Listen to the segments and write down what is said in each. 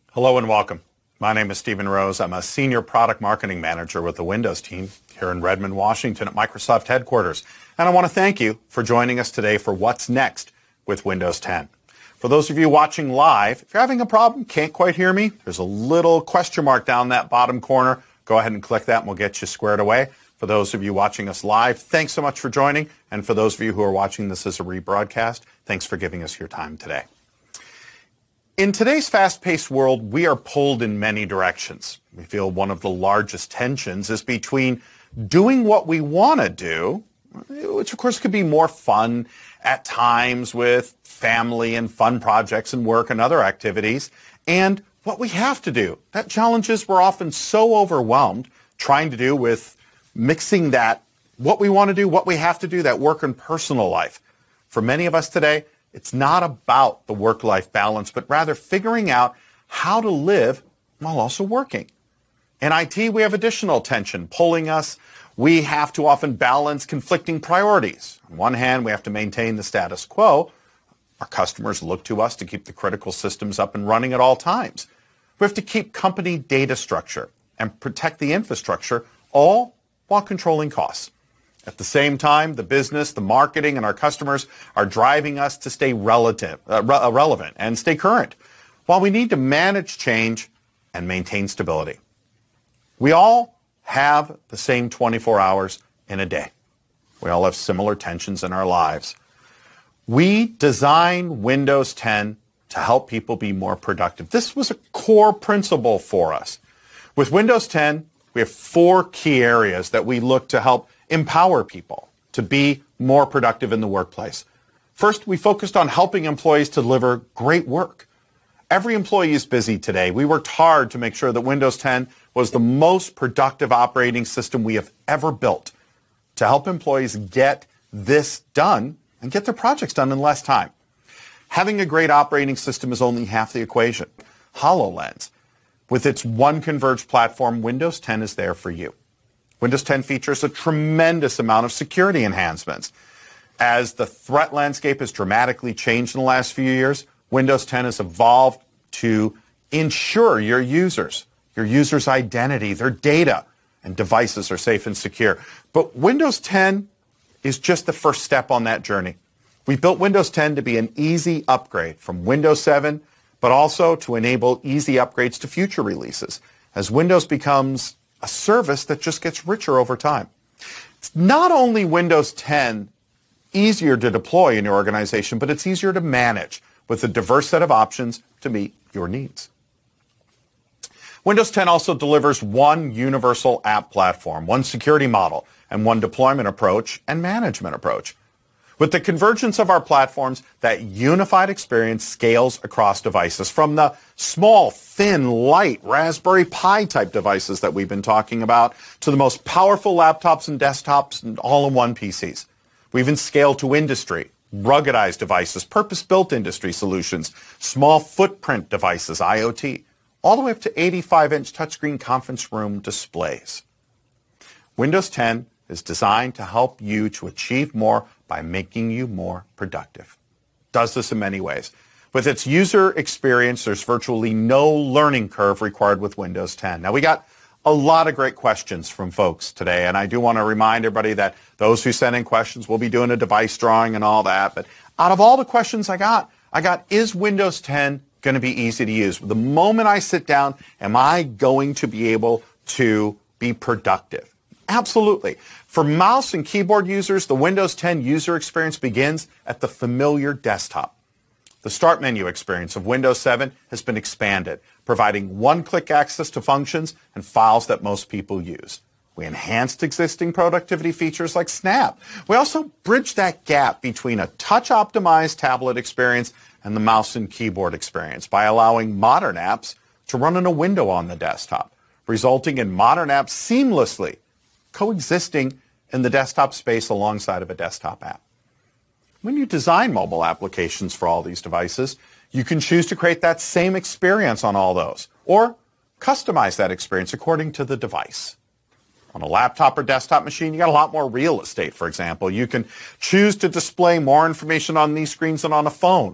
Hello and welcome. My name is Stephen Rose. I'm a Senior Product Marketing Manager with the Windows team here in Redmond, Washington at Microsoft headquarters. And I want to thank you for joining us today for What's Next with Windows 10. For those of you watching live, if you're having a problem, can't quite hear me, there's a little question mark down that bottom corner. Go ahead and click that and we'll get you squared away. For those of you watching us live, thanks so much for joining. And for those of you who are watching this as a rebroadcast, thanks for giving us your time today. In today's fast-paced world, we are pulled in many directions. We feel one of the largest tensions is between doing what we want to do, which of course could be more fun at times with family and fun projects and work and other activities, and what we have to do. That challenges we're often so overwhelmed trying to do with mixing that, what we want to do, what we have to do, that work and personal life. For many of us today, it's not about the work-life balance, but rather figuring out how to live while also working. In IT, we have additional tension pulling us. We have to often balance conflicting priorities. On one hand, we have to maintain the status quo. Our customers look to us to keep the critical systems up and running at all times. We have to keep company data structure and protect the infrastructure, all while controlling costs. At the same time, the business, the marketing, and our customers are driving us to stay relevant and stay current, while we need to manage change and maintain stability. We all have the same 24 hours in a day. We all have similar tensions in our lives. We designed Windows 10 to help people be more productive. This was a core principle for us. With Windows 10, we have 4 key areas that we look to help empower people to be more productive in the workplace. First, we focused on helping employees to deliver great work. Every employee is busy today. We worked hard to make sure that Windows 10 was the most productive operating system we have ever built to help employees get this done and get their projects done in less time. Having a great operating system is only half the equation. HoloLens, with its one converged platform, Windows 10 is there for you. Windows 10 features a tremendous amount of security enhancements. As the threat landscape has dramatically changed in the last few years, Windows 10 has evolved to ensure your users' identity, their data, and devices are safe and secure. But Windows 10 is just the first step on that journey. We built Windows 10 to be an easy upgrade from Windows 7, but also to enable easy upgrades to future releases as Windows becomes a service that just gets richer over time. It's not only Windows 10 easier to deploy in your organization, but it's easier to manage with a diverse set of options to meet your needs. Windows 10 also delivers one universal app platform, one security model, and one deployment approach and management approach. With the convergence of our platforms, that unified experience scales across devices, from the small, thin, light Raspberry Pi type devices that we've been talking about to the most powerful laptops and desktops and all-in-one PCs. We even scale to industry, ruggedized devices, purpose-built industry solutions, small footprint devices, IoT, all the way up to 85-inch touchscreen conference room displays. Windows 10 is designed to help you to achieve more by making you more productive. Does this in many ways. With its user experience, there's virtually no learning curve required with Windows 10. Now, we got a lot of great questions from folks today, and I do want to remind everybody that those who send in questions, we'll be doing a device drawing and all that. But out of all the questions I got, is Windows 10 going to be easy to use? The moment I sit down, am I going to be able to be productive? Absolutely. For mouse and keyboard users, the Windows 10 user experience begins at the familiar desktop. The Start menu experience of Windows 7 has been expanded, providing one-click access to functions and files that most people use. We enhanced existing productivity features like Snap. We also bridged that gap between a touch-optimized tablet experience and the mouse and keyboard experience by allowing modern apps to run in a window on the desktop, resulting in modern apps seamlessly coexisting in the desktop space alongside of a desktop app. When you design mobile applications for all these devices, you can choose to create that same experience on all those, or customize that experience according to the device. On a laptop or desktop machine, you got a lot more real estate, for example. You can choose to display more information on these screens than on a phone.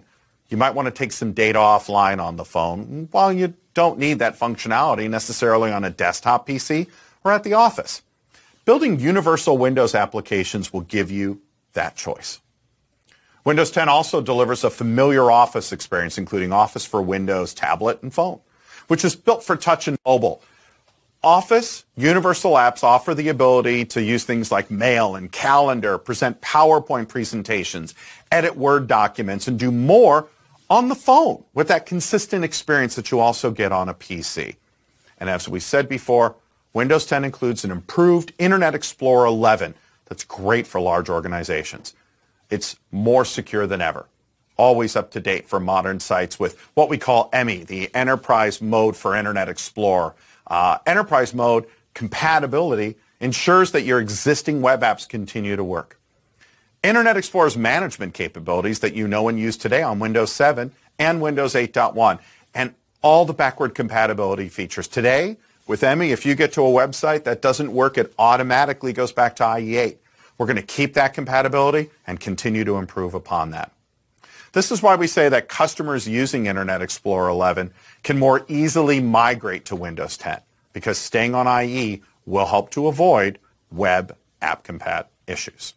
You might want to take some data offline on the phone. Well, you don't need that functionality necessarily on a desktop PC or at the office. Building universal Windows applications will give you that choice. Windows 10 also delivers a familiar Office experience, including Office for Windows, tablet, and phone, which is built for touch and mobile. Office universal apps offer the ability to use things like mail and calendar, present PowerPoint presentations, edit Word documents, and do more on the phone with that consistent experience that you also get on a PC. And as we said before, Windows 10 includes an improved Internet Explorer 11 that's great for large organizations. It's more secure than ever, always up to date for modern sites with what we call EMI, the Enterprise Mode for Internet Explorer. Enterprise Mode compatibility ensures that your existing web apps continue to work. Internet Explorer's management capabilities that you know and use today on Windows 7 and Windows 8.1, and all the backward compatibility features. Today, with EMI, if you get to a website that doesn't work, it automatically goes back to IE8. We're going to keep that compatibility and continue to improve upon that. This is why we say that customers using Internet Explorer 11 can more easily migrate to Windows 10, because staying on IE will help to avoid web app compat issues.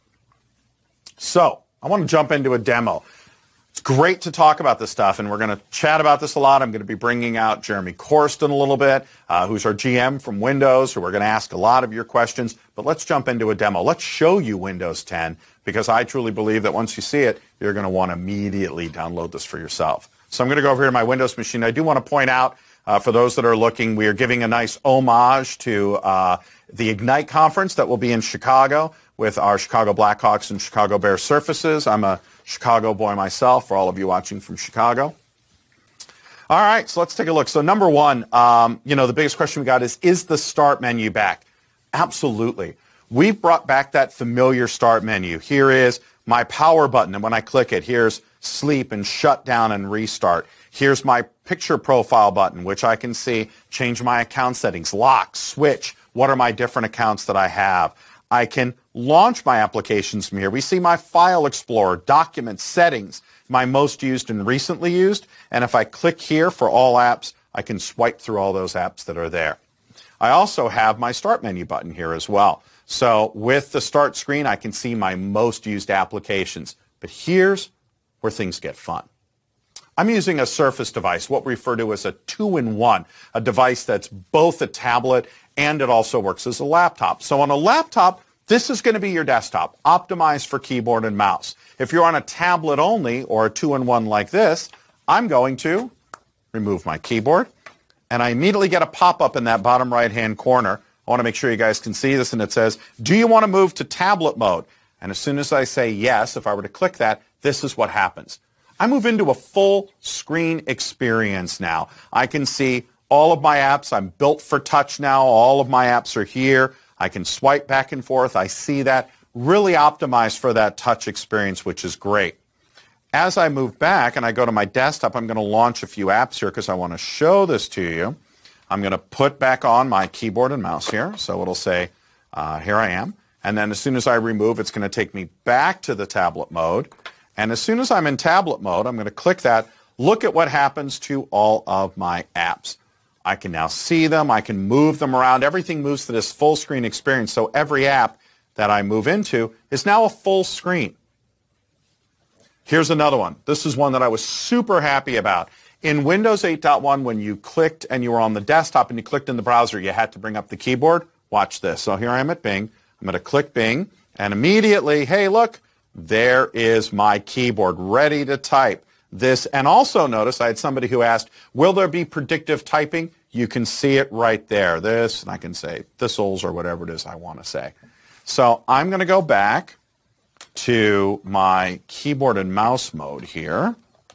So I want to jump into a demo. It's great to talk about this stuff, and we're going to chat about this a lot. I'm going to be bringing out Jeremy Corsten a little bit, who's our GM from Windows, who we're going to ask a lot of your questions. But let's jump into a demo. Let's show you Windows 10, because I truly believe that once you see it, you're going to want to immediately download this for yourself. So I'm going to go over here to my Windows machine. I do want to point out, for those that are looking, we are giving a nice homage to the Ignite conference that will be in Chicago with our Chicago Blackhawks and Chicago Bears surfaces. I'm a Chicago boy myself, for all of you watching from Chicago. All right, so let's take a look. So number one, the biggest question we got is the Start menu back? Absolutely. We've brought back that familiar Start menu. Here is my power button, and when I click it, here's sleep and shut down and restart. Here's my picture profile button, which I can see, change my account settings, lock, switch, what are my different accounts that I have. I can launch my applications from here. We see my File Explorer, Documents, Settings, my most used and recently used. And if I click here for all apps, I can swipe through all those apps that are there. I also have my Start menu button here as well. So with the Start screen, I can see my most used applications. But here's where things get fun. I'm using a Surface device, what we refer to as a 2-in-1, a device that's both a tablet and it also works as a laptop. So on a laptop, this is going to be your desktop, optimized for keyboard and mouse. If you're on a tablet only or a 2-in-1 like this, I'm going to remove my keyboard, and I immediately get a pop-up in that bottom right-hand corner. I want to make sure you guys can see this, and it says, do you want to move to tablet mode? And as soon as I say yes, if I were to click that, this is what happens. I move into a full screen experience now. I can see all of my apps. I'm built for touch now. All of my apps are here. I can swipe back and forth. I see that. Really optimized for that touch experience, which is great. As I move back and I go to my desktop, I'm going to launch a few apps here because I want to show this to you. I'm going to put back on my keyboard and mouse here. So it'll say, here I am. And then as soon as I remove, it's going to take me back to the tablet mode. And as soon as I'm in tablet mode, I'm going to click that. Look at what happens to all of my apps. I can now see them. I can move them around. Everything moves to this full screen experience. So every app that I move into is now a full screen. Here's another one. This is one that I was super happy about. In Windows 8.1, when you clicked and you were on the desktop and you clicked in the browser, you had to bring up the keyboard. Watch this. So here I am at Bing. I'm going to click Bing, and immediately, hey, look, there is my keyboard ready to type this. And also notice I had somebody who asked, will there be predictive typing? You can see it right there. This, and I can say thistles or whatever it is I want to say. So I'm going to go back to my keyboard and mouse mode here.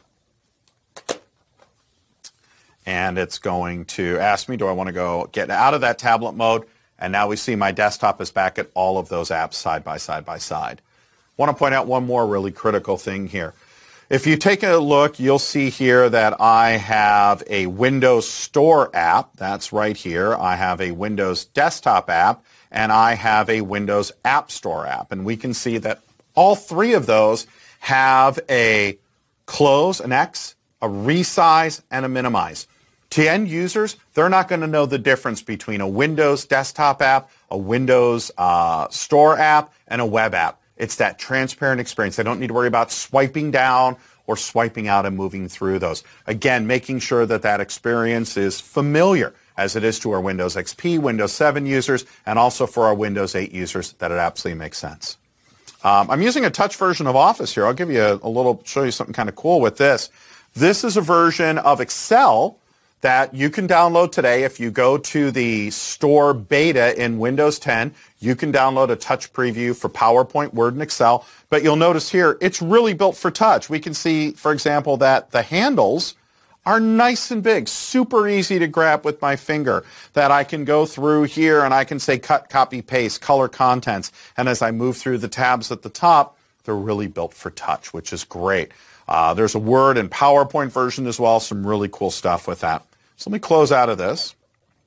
And it's going to ask me, do I want to go get out of that tablet mode? And now we see my desktop is back at all of those apps side by side by side. I want to point out one more really critical thing here. If you take a look, you'll see here that I have a Windows Store app. That's right here. I have a Windows Desktop app, and I have a Windows App Store app. And we can see that all three of those have a close, an X, a resize, and a minimize. To end users, they're not going to know the difference between a Windows desktop app, a Windows Store app, and a web app. It's that transparent experience. They don't need to worry about swiping down or swiping out and moving through those. Again, making sure that that experience is familiar as it is to our Windows XP, Windows 7 users, and also for our Windows 8 users, that it absolutely makes sense. I'm using a touch version of Office here. I'll give you a little, show you something kind of cool with this. This is a version of Excel that you can download today. If you go to the store beta in Windows 10, you can download a touch preview for PowerPoint, Word, and Excel. But you'll notice here, it's really built for touch. We can see, for example, that the handles are nice and big, super easy to grab with my finger, that I can go through here and I can say cut, copy, paste, color contents. And as I move through the tabs at the top, they're really built for touch, which is great. There's a Word and PowerPoint version as well, some really cool stuff with that. So let me close out of this.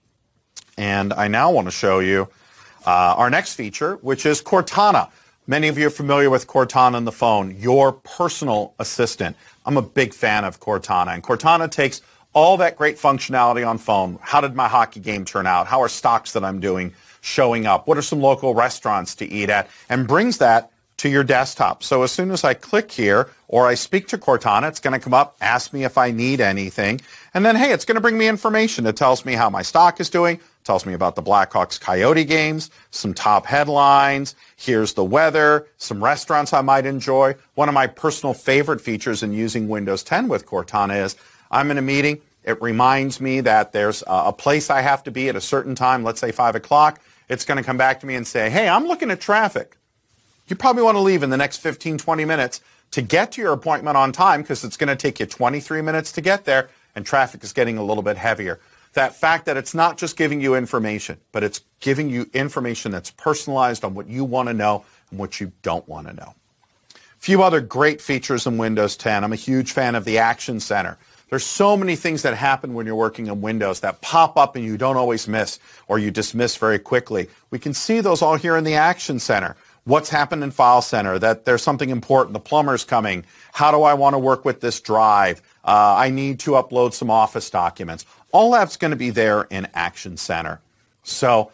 And I now want to show you our next feature, which is Cortana. Many of you are familiar with Cortana on the phone, your personal assistant. I'm a big fan of Cortana, and Cortana takes all that great functionality on phone. How did my hockey game turn out? How are stocks that I'm doing showing up? What are some local restaurants to eat at? And brings that to your desktop. So as soon as I click here or I speak to Cortana, it's going to come up, ask me if I need anything. And then, hey, it's going to bring me information. It tells me how my stock is doing, tells me about the Blackhawks Coyote games, some top headlines. Here's the weather, some restaurants I might enjoy. One of my personal favorite features in using Windows 10 with Cortana is I'm in a meeting. It reminds me that there's a place I have to be at a certain time, let's say 5 o'clock. It's going to come back to me and say, hey, I'm looking at traffic. You probably want to leave in the next 15, 20 minutes to get to your appointment on time because it's going to take you 23 minutes to get there and traffic is getting a little bit heavier. That fact that it's not just giving you information, but it's giving you information that's personalized on what you want to know and what you don't want to know. A few other great features in Windows 10. I'm a huge fan of the Action Center. There's so many things that happen when you're working in Windows that pop up and you don't always miss or you dismiss very quickly. We can see those all here in the Action Center. What's happened in File Center, that there's something important, the plumber's coming, how do I want to work with this drive, I need to upload some Office documents. All that's going to be there in Action Center. So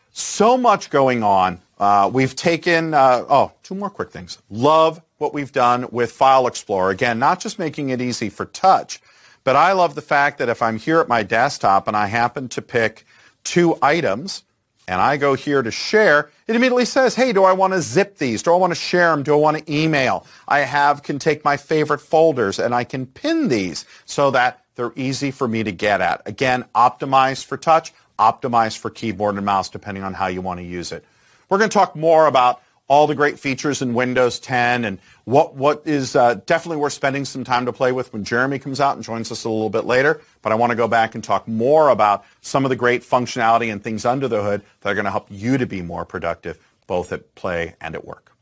much going on. We've taken, two more quick things. Love what we've done with File Explorer. Again, not just making it easy for touch, but I love the fact that if I'm here at my desktop and I happen to pick 2 items, and I go here to share, it immediately says, hey, do I want to zip these? Do I want to share them? Do I want to email? I can take my favorite folders and I can pin these so that they're easy for me to get at. Again, optimized for touch, optimized for keyboard and mouse, depending on how you want to use it. We're going to talk more about all the great features in Windows 10 and what is definitely worth spending some time to play with when Jeremy comes out and joins us a little bit later. But I want to go back and talk more about some of the great functionality and things under the hood that are going to help you to be more productive, both at play and at work.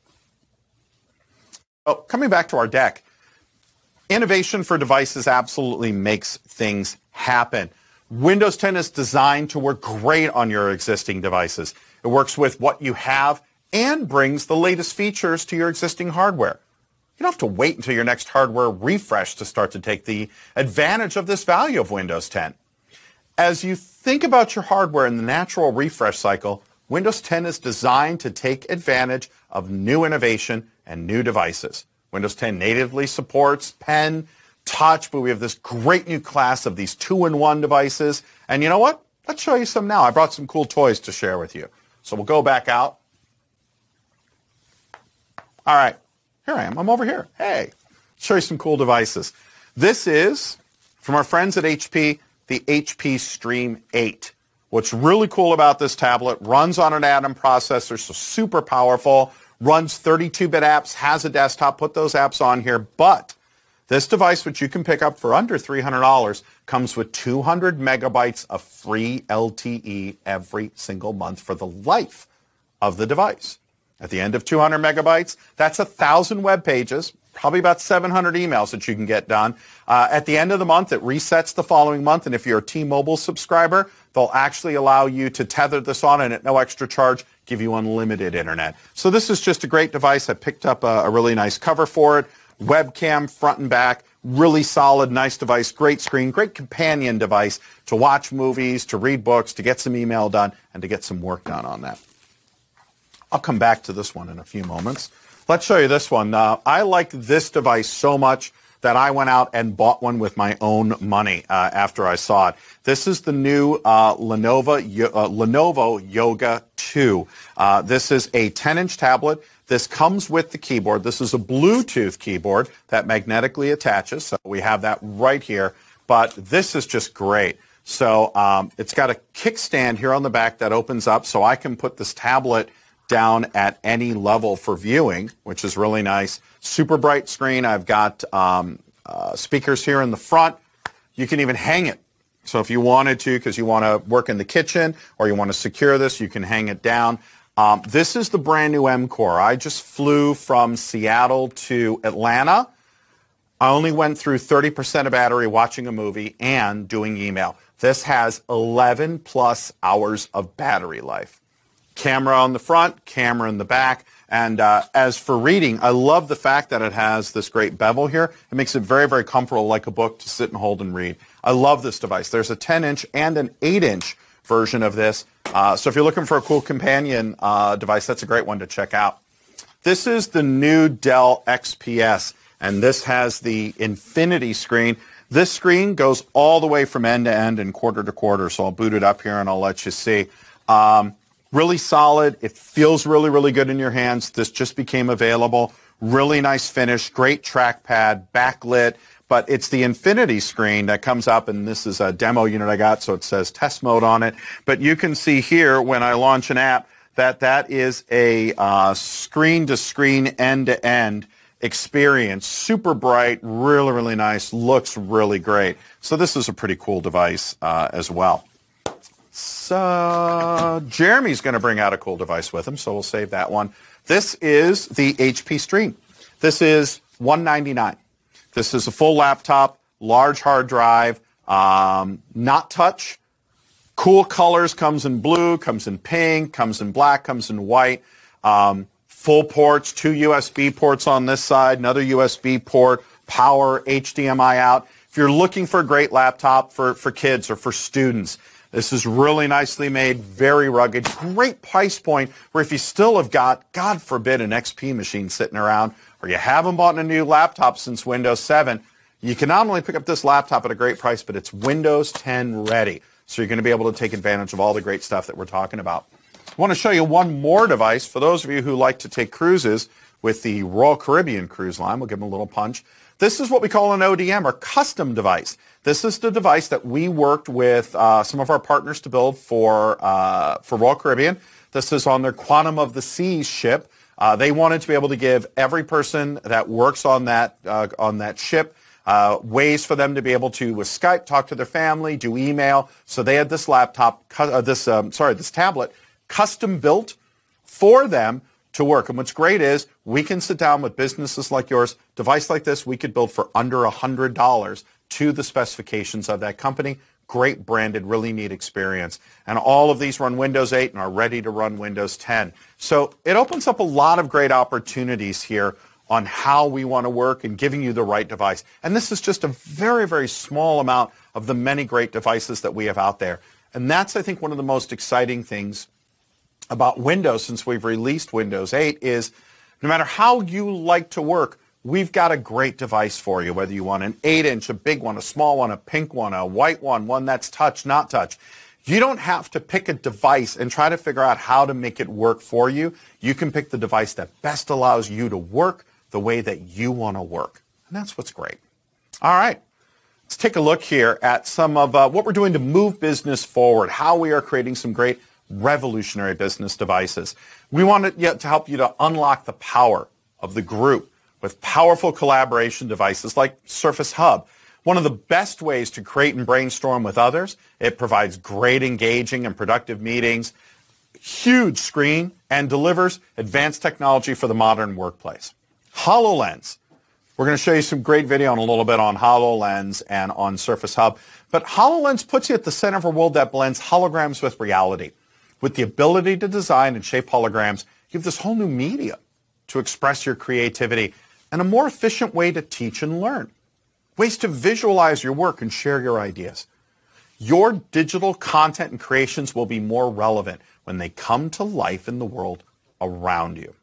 Oh, coming back to our deck, innovation for devices absolutely makes things happen. Windows 10 is designed to work great on your existing devices. It works with what you have and brings the latest features to your existing hardware. You don't have to wait until your next hardware refresh to start to take the advantage of this value of Windows 10. As you think about your hardware in the natural refresh cycle, Windows 10 is designed to take advantage of new innovation and new devices. Windows 10 natively supports pen, touch, but we have this great new class of these 2-in-1 devices. And you know what? Let's show you some now. I brought some cool toys to share with you. So we'll go back out. All right, here I am. I'm over here. Hey, show you some cool devices. This is, from our friends at HP, the HP Stream 8. What's really cool about this tablet, runs on an Atom processor, so super powerful, runs 32-bit apps, has a desktop, put those apps on here, but this device, which you can pick up for under $300, comes with 200 megabytes of free LTE every single month for the life of the device. At the end of 200 megabytes, that's 1,000 web pages, probably about 700 emails that you can get done. At the end of the month, it resets the following month, and if you're a T-Mobile subscriber, they'll actually allow you to tether this on and at no extra charge, give you unlimited internet. So this is just a great device. I picked up a really nice cover for it, webcam front and back, Really solid, nice device, great screen, great companion device to watch movies, to read books, to get some email done, and to get some work done on that. I'll come back to this one in a few moments. Let's show you this one. I like this device so much that I went out and bought one with my own money after I saw it. This is the new Lenovo Yoga 2. This is a 10-inch tablet. This comes with the keyboard. This is a Bluetooth keyboard that magnetically attaches, so we have that right here. But this is just great. So it's got a kickstand here on the back that opens up, so I can put this tablet down at any level for viewing, which is really nice. Super bright screen. I've got speakers here in the front. You can even hang it. So if you wanted to, because you want to work in the kitchen or you want to secure this, you can hang it down. This is the brand new M-Core. I just flew from Seattle to Atlanta. I only went through 30% of battery watching a movie and doing email. This has 11 plus hours of battery life. Camera on the front, camera in the back. And as for reading, I love the fact that it has this great bevel here. It makes it very, very comfortable, like a book, to sit and hold and read. I love this device. There's a 10-inch and an 8-inch version of this. So if you're looking for a cool companion device, that's a great one to check out. This is the new Dell XPS, and this has the infinity screen. This screen goes all the way from end to end and quarter to quarter, so I'll boot it up here and I'll let you see. Really solid. It feels really, really good in your hands. This just became available. Really nice finish, great trackpad, backlit, but it's the infinity screen that comes up, and this is a demo unit I got, so it says test mode on it. But you can see here when I launch an app that is a screen-to-screen, end-to-end experience. Super bright, really, really nice, looks really great. So this is a pretty cool device as well. So Jeremy's going to bring out a cool device with him, so we'll save that one. This is the HP Stream. This is $199. This is a full laptop, large hard drive, not touch. Cool colors, comes in blue, comes in pink, comes in black, comes in white. Full ports, 2 USB ports on this side, another USB port, power, HDMI out. If you're looking for a great laptop for kids or for students, this is really nicely made, very rugged, great price point where if you still have got, God forbid, an XP machine sitting around or you haven't bought a new laptop since Windows 7, you can not only pick up this laptop at a great price, but it's Windows 10 ready. So you're going to be able to take advantage of all the great stuff that we're talking about. I want to show you one more device for those of you who like to take cruises with the Royal Caribbean Cruise Line. We'll give them a little punch. This is what we call an ODM, or custom device. This is the device that we worked with some of our partners to build for Royal Caribbean. This is on their Quantum of the Seas ship. They wanted to be able to give every person that works on that ship ways for them to be able to, with Skype, talk to their family, do email. So they had this laptop, this tablet, custom built for them to work. And what's great is we can sit down with businesses like yours. Device like this we could build for under $100 to the specifications of that company. Great branded, really neat experience. And all of these run Windows 8 and are ready to run Windows 10. So it opens up a lot of great opportunities here on how we want to work and giving you the right device. And this is just a very, very small amount of the many great devices that we have out there. And that's, I think, one of the most exciting things about Windows since we've released Windows 8 is no matter how you like to work, we've got a great device for you, whether you want an 8-inch, a big one, a small one, a pink one, a white one that's touch, not touch. You don't have to pick a device and try to figure out how to make it work for you. You can pick the device that best allows you to work the way that you want to work. And that's what's great. All right. Let's take a look here at some of what we're doing to move business forward, how we are creating some great revolutionary business devices. We want to help you to unlock the power of the group with powerful collaboration devices like Surface Hub. One of the best ways to create and brainstorm with others. It provides great engaging and productive meetings, huge screen, and delivers advanced technology for the modern workplace. HoloLens. We're going to show you some great video in a little bit on HoloLens and on Surface Hub. But HoloLens puts you at the center of a world that blends holograms with reality. With the ability to design and shape holograms, you have this whole new media to express your creativity and a more efficient way to teach and learn. ways to visualize your work and share your ideas. Your digital content and creations will be more relevant when they come to life in the world around you.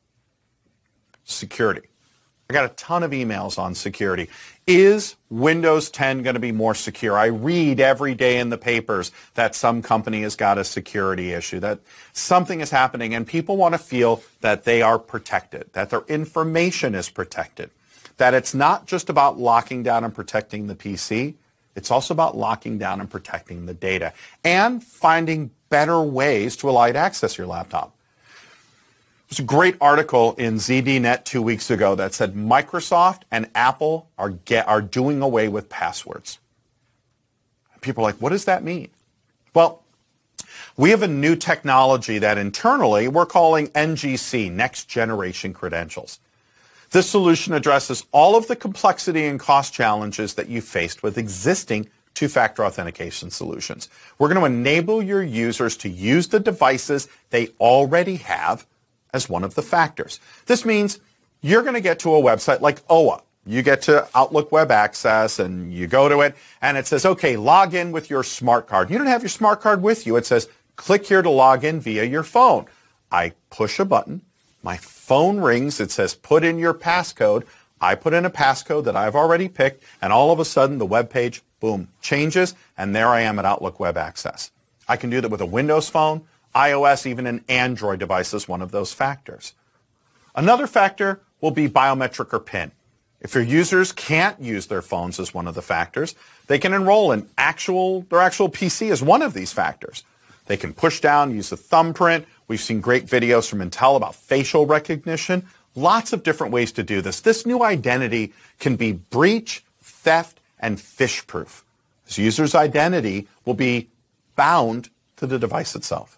Security. I got a ton of emails on security. Is Windows 10 going to be more secure? I read every day in the papers that some company has got a security issue, that something is happening, and people want to feel that they are protected, that their information is protected, that it's not just about locking down and protecting the PC, it's also about locking down and protecting the data and finding better ways to allow you to access your laptop. There's a great article in ZDNet 2 weeks ago that said Microsoft and Apple are doing away with passwords. People are like, what does that mean? Well, we have a new technology that internally we're calling NGC, Next Generation Credentials. This solution addresses all of the complexity and cost challenges that you faced with existing two-factor authentication solutions. We're going to enable your users to use the devices they already have as one of the factors. This means you're going to get to a website like OWA. You get to Outlook Web Access and you go to it and it says, okay, log in with your smart card. You don't have your smart card with you. It says, click here to log in via your phone. I push a button. My phone rings. It says, put in your passcode. I put in a passcode that I've already picked, and all of a sudden the web page, boom, changes, and there I am at Outlook Web Access. I can do that with a Windows phone, iOS, even an Android device is one of those factors. Another factor will be biometric or PIN. If your users can't use their phones as one of the factors, they can enroll in their actual PC as one of these factors. They can push down, use a thumbprint. We've seen great videos from Intel about facial recognition. Lots of different ways to do this. This new identity can be breach, theft, and phish-proof. This user's identity will be bound to the device itself.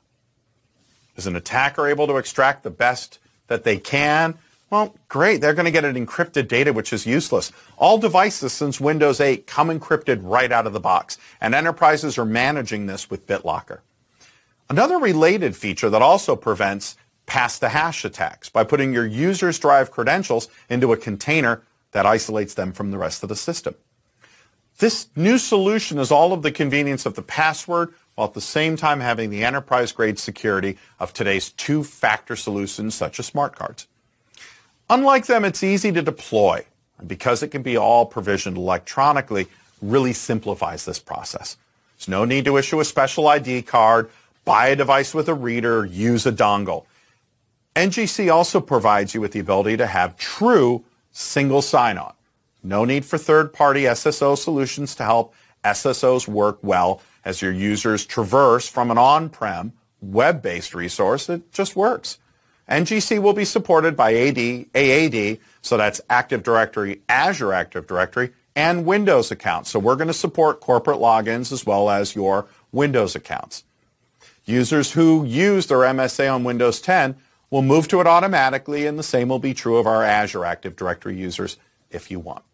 Is an attacker able to extract the best that they can? Well, great. They're going to get an encrypted data, which is useless. All devices since Windows 8 come encrypted right out of the box, and enterprises are managing this with BitLocker. Another related feature that also prevents pass-the-hash attacks by putting your user's drive credentials into a container that isolates them from the rest of the system. This new solution is all of the convenience of the password, while at the same time having the enterprise-grade security of today's two-factor solutions such as smart cards. Unlike them, it's easy to deploy, and because it can be all provisioned electronically, really simplifies this process. There's no need to issue a special ID card, buy a device with a reader, use a dongle. NGC also provides you with the ability to have true single sign-on. No need for third-party SSO solutions to help SSOs work well as your users traverse from an on-prem, web-based resource. It just works. NGC will be supported by AAD, so that's Active Directory, Azure Active Directory, and Windows accounts. So we're going to support corporate logins as well as your Windows accounts. Users who use their MSA on Windows 10 will move to it automatically, and the same will be true of our Azure Active Directory users if you want.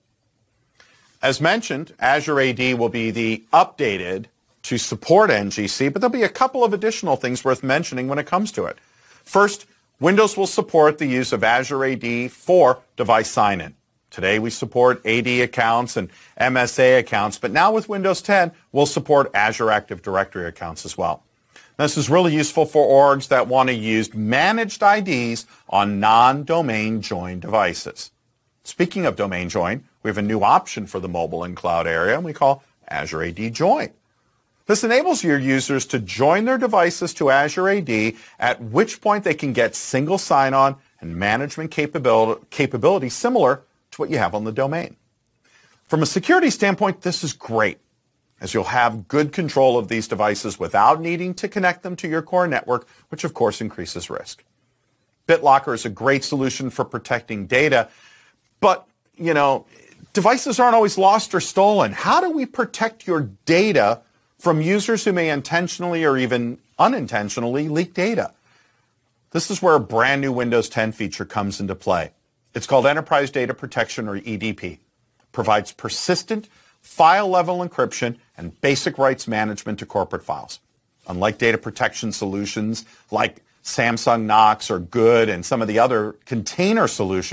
As mentioned, Azure AD will be the updated to support NGC, but there'll be a couple of additional things worth mentioning when it comes to it. First, Windows will support the use of Azure AD for device sign-in. Today we support AD accounts and MSA accounts, but now with Windows 10, we'll support Azure Active Directory accounts as well. This is really useful for orgs that want to use managed IDs on non-domain join devices. Speaking of domain join, we have a new option for the mobile and cloud area, and we call Azure AD Join. This enables your users to join their devices to Azure AD, at which point they can get single sign-on and management capability similar to what you have on the domain. From a security standpoint, this is great, as you'll have good control of these devices without needing to connect them to your core network, which of course increases risk. BitLocker is a great solution for protecting data, but, devices aren't always lost or stolen. How do we protect your data from users who may intentionally or even unintentionally leak data? This is where a brand new Windows 10 feature comes into play. It's called Enterprise Data Protection, or EDP. It provides persistent file-level encryption and basic rights management to corporate files. Unlike data protection solutions like Samsung Knox or Good and some of the other container solutions,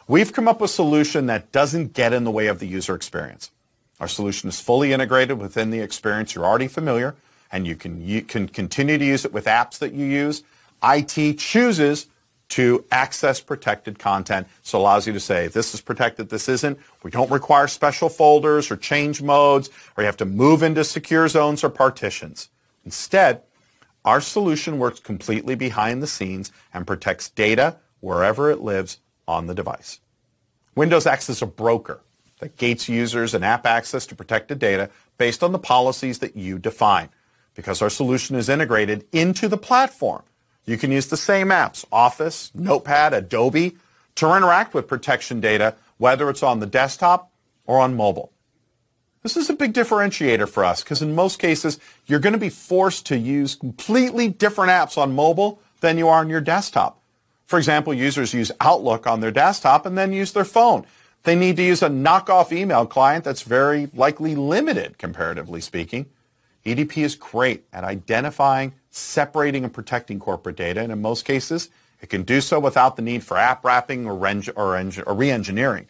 We've come up with a solution that doesn't get in the way of the user experience. Our solution is fully integrated within the experience you're already familiar, and you can continue to use it with apps that you use. IT chooses to access protected content, so it allows you to say, this is protected, this isn't. We don't require special folders or change modes, or you have to move into secure zones or partitions. Instead, our solution works completely behind the scenes and protects data wherever it lives on the device. Windows acts as a broker that gates users and app access to protected data based on the policies that you define. Because our solution is integrated into the platform, you can use the same apps, Office, Notepad, Adobe, to interact with protection data, whether it's on the desktop or on mobile. This is a big differentiator for us because in most cases, you're going to be forced to use completely different apps on mobile than you are on your desktop. For example, users use Outlook on their desktop and then use their phone. They need to use a knockoff email client that's very likely limited, comparatively speaking. EDP is great at identifying, separating, and protecting corporate data, and in most cases, it can do so without the need for app wrapping or re-engineering.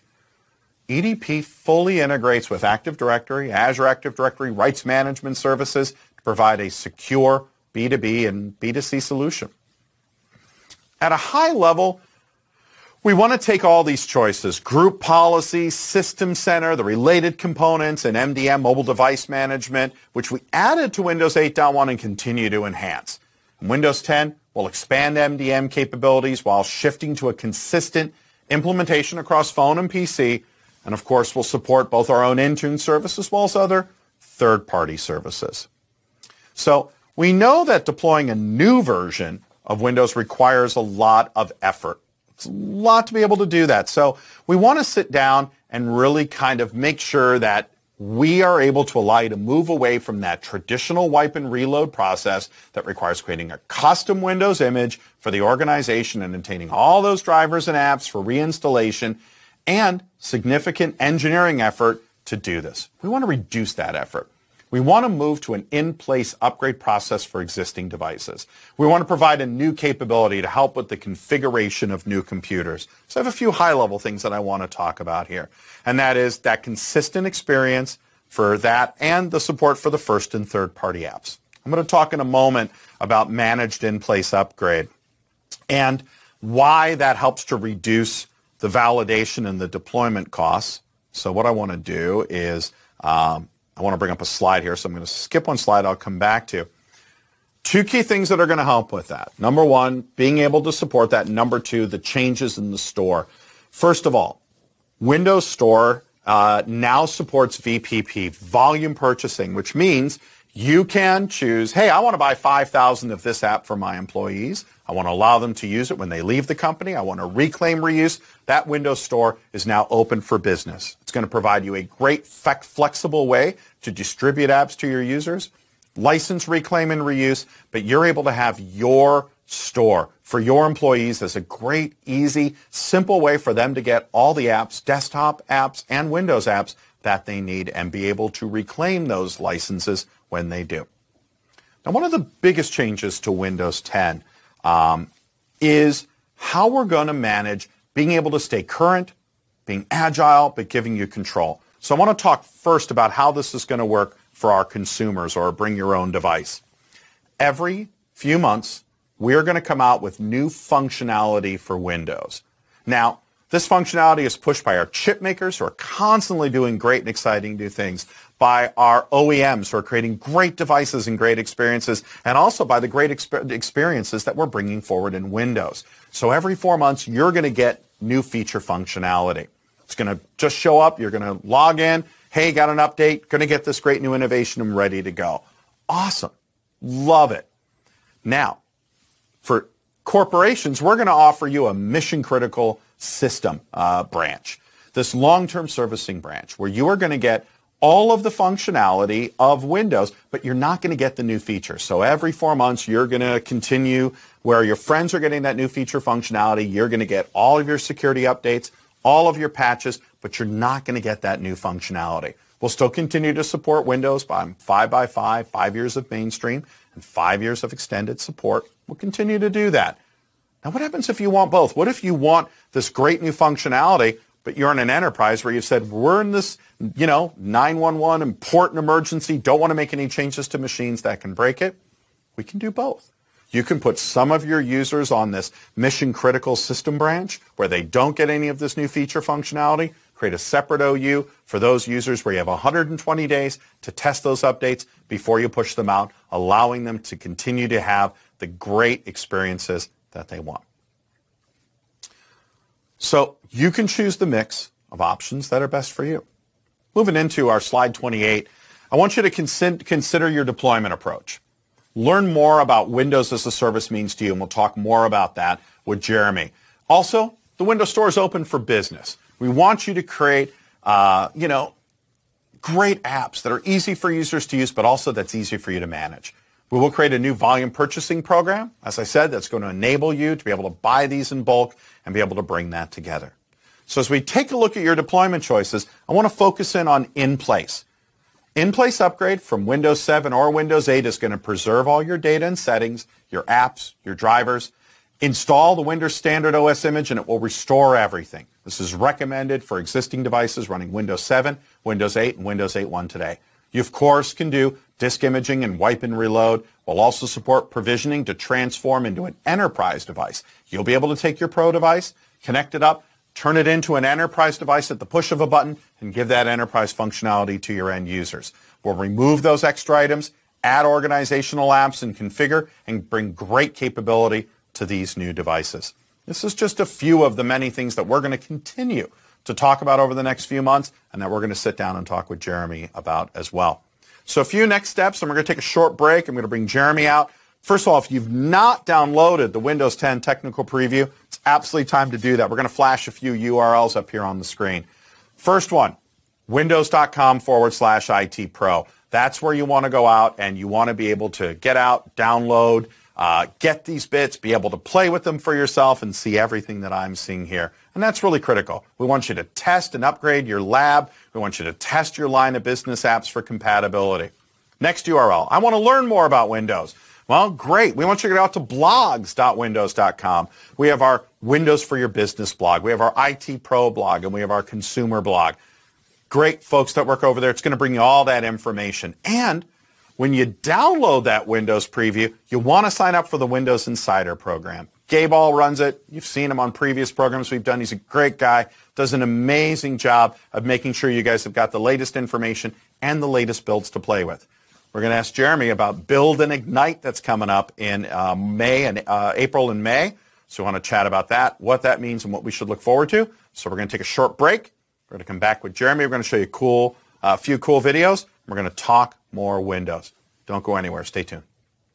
EDP fully integrates with Active Directory, Azure Active Directory, rights management services to provide a secure B2B and B2C solution. At a high level, we want to take all these choices, group policy, System Center, the related components, and MDM, mobile device management, which we added to Windows 8.1 and continue to enhance. In Windows 10, we'll expand MDM capabilities while shifting to a consistent implementation across phone and PC. And of course, we'll support both our own Intune service as well as other third-party services. So we know that deploying a new version of Windows requires a lot of effort. It's a lot to be able to do that. So we want to sit down and really kind of make sure that we are able to allow you to move away from that traditional wipe and reload process that requires creating a custom Windows image for the organization and obtaining all those drivers and apps for reinstallation and significant engineering effort to do this. We want to reduce that effort. We want to move to an in-place upgrade process for existing devices. We want to provide a new capability to help with the configuration of new computers. So I have a few high-level things that I want to talk about here, and that is that consistent experience for that and the support for the first and third-party apps. I'm going to talk in a moment about managed in-place upgrade and why that helps to reduce the validation and the deployment costs. So what I want to do is I want to bring up a slide here, so I'm going to skip one slide I'll come back to. Two key things that are going to help with that. Number one, being able to support that. Number two, the changes in the store. First of all, Windows Store now supports VPP, volume purchasing, which means you can choose, hey, I want to buy 5,000 of this app for my employees. I want to allow them to use it when they leave the company. I want to reclaim reuse. That Windows Store is now open for business. It's going to provide you a great flexible way to distribute apps to your users, license, reclaim, and reuse, but you're able to have your store for your employees as a great, easy, simple way for them to get all the apps, desktop apps, and Windows apps that they need and be able to reclaim those licenses when they do. Now, one of the biggest changes to Windows 10 is how we're going to manage being able to stay current, being agile, but giving you control. So I want to talk first about how this is going to work for our consumers or bring your own device. Every few months, we're going to come out with new functionality for Windows. Now, this functionality is pushed by our chip makers who are constantly doing great and exciting new things, by our OEMs who are creating great devices and great experiences, and also by the great experiences that we're bringing forward in Windows. So every 4 months, you're going to get new feature functionality. It's going to just show up. You're going to log in. Hey, got an update. Going to get this great new innovation. I'm ready to go. Awesome. Love it. Now, for corporations, we're going to offer you a mission-critical system branch, this long-term servicing branch, where you are going to get all of the functionality of Windows, but you're not going to get the new features. So every 4 months, you're going to continue where your friends are getting that new feature functionality. You're going to get all of your security updates, all of your patches, but you're not going to get that new functionality. We'll still continue to support Windows by 5 years of mainstream, and 5 years of extended support. We'll continue to do that. Now, what happens if you want both? What if you want this great new functionality, but you're in an enterprise where you've said, we're in this, 911 important emergency, don't want to make any changes to machines that can break it? We can do both. You can put some of your users on this mission critical system branch where they don't get any of this new feature functionality, create a separate OU for those users where you have 120 days to test those updates before you push them out, allowing them to continue to have the great experiences that they want. So you can choose the mix of options that are best for you. Moving into our slide 28, I want you to consider your deployment approach. Learn more about Windows as a Service means to you, and we'll talk more about that with Jeremy. Also, the Windows Store is open for business. We want you to create, great apps that are easy for users to use, but also that's easy for you to manage. We will create a new volume purchasing program, as I said, that's going to enable you to be able to buy these in bulk and be able to bring that together. So as we take a look at your deployment choices, I want to focus in on in-place. In-place upgrade from Windows 7 or Windows 8 is going to preserve all your data and settings, your apps, your drivers. Install the Windows Standard OS image and it will restore everything. This is recommended for existing devices running Windows 7, Windows 8, and Windows 8.1 today. You, of course, can do disk imaging and wipe and reload. We'll also support provisioning to transform into an enterprise device. You'll be able to take your Pro device, connect it up, turn it into an enterprise device at the push of a button, and give that enterprise functionality to your end users. We'll remove those extra items, add organizational apps, and configure, and bring great capability to these new devices. This is just a few of the many things that we're going to continue to talk about over the next few months and that we're going to sit down and talk with Jeremy about as well. So a few next steps, and we're going to take a short break. I'm going to bring Jeremy out. First of all, if you've not downloaded the Windows 10 Technical Preview, it's absolutely time to do that. We're going to flash a few URLs up here on the screen. First one, windows.com/IT Pro. That's where you want to go out and you want to be able to get out, download, get these bits, be able to play with them for yourself and see everything that I'm seeing here. And that's really critical. We want you to test and upgrade your lab. We want you to test your line of business apps for compatibility. Next URL, I want to learn more about Windows. Well, great. We want you to get out to blogs.windows.com. We have our Windows for Your Business blog. We have our IT Pro blog, and we have our consumer blog. Great folks that work over there. It's going to bring you all that information. And when you download that Windows preview, you want to sign up for the Windows Insider program. Gabe All runs it. You've seen him on previous programs we've done. He's a great guy, does an amazing job of making sure you guys have got the latest information and the latest builds to play with. We're going to ask Jeremy about Build and Ignite that's coming up in April and May. So we want to chat about that, what that means, and what we should look forward to. So we're going to take a short break. We're going to come back with Jeremy. We're going to show you a few cool videos. We're going to talk more Windows. Don't go anywhere. Stay tuned.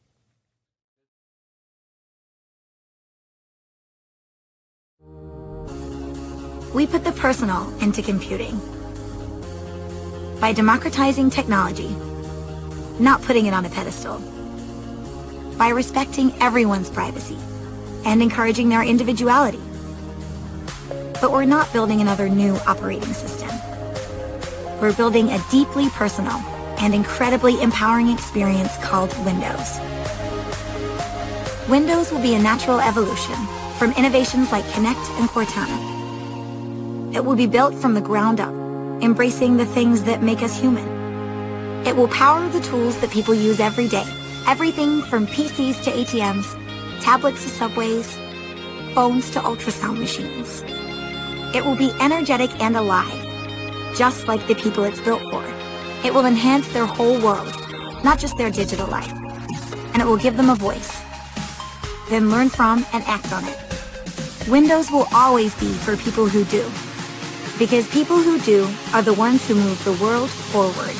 We put the personal into computing by democratizing technology, not putting it on a pedestal, by respecting everyone's privacy and encouraging their individuality. But we're not building another new operating system. We're building a deeply personal and incredibly empowering experience called Windows. Windows will be a natural evolution from innovations like Connect and Cortana. It will be built from the ground up, embracing the things that make us human. It will power the tools that people use every day, everything from PCs to ATMs, tablets to subways, phones to ultrasound machines. It will be energetic and alive, just like the people it's built for. It will enhance their whole world, not just their digital life. And it will give them a voice. Then learn from and act on it. Windows will always be for people who do. Because people who do are the ones who move the world forward.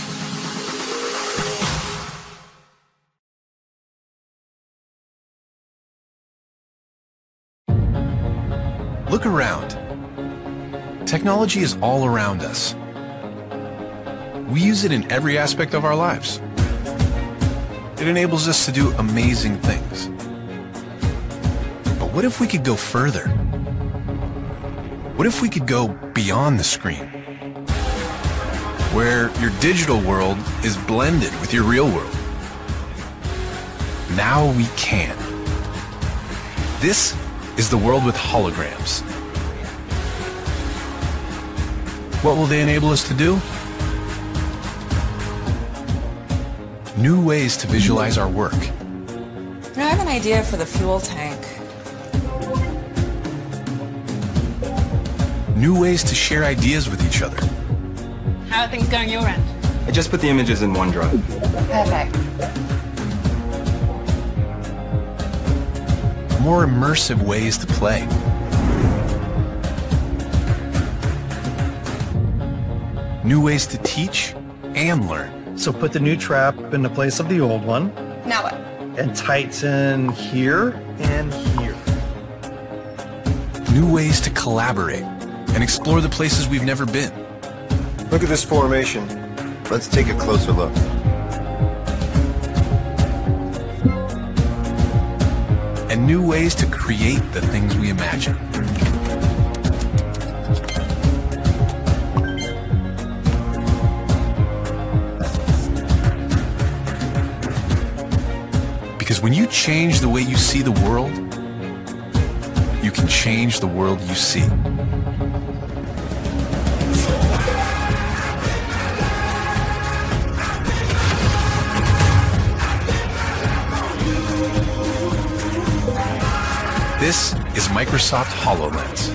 Look around. Technology is all around us. We use it in every aspect of our lives. It enables us to do amazing things. But what if we could go further? What if we could go beyond the screen? Where your digital world is blended with your real world. Now we can. This is the world with holograms. What will they enable us to do? New ways to visualize our work. I have an idea for the fuel tank. New ways to share ideas with each other. How are things going your end? I just put the images in OneDrive. Perfect. More immersive ways to play. New ways to teach and learn. So put the new trap in the place of the old one. Now what? And tighten here and here. New ways to collaborate and explore the places we've never been. Look at this formation. Let's take a closer look. And new ways to create the things we imagine. Because when you change the way you see the world, you can change the world you see. This is Microsoft HoloLens.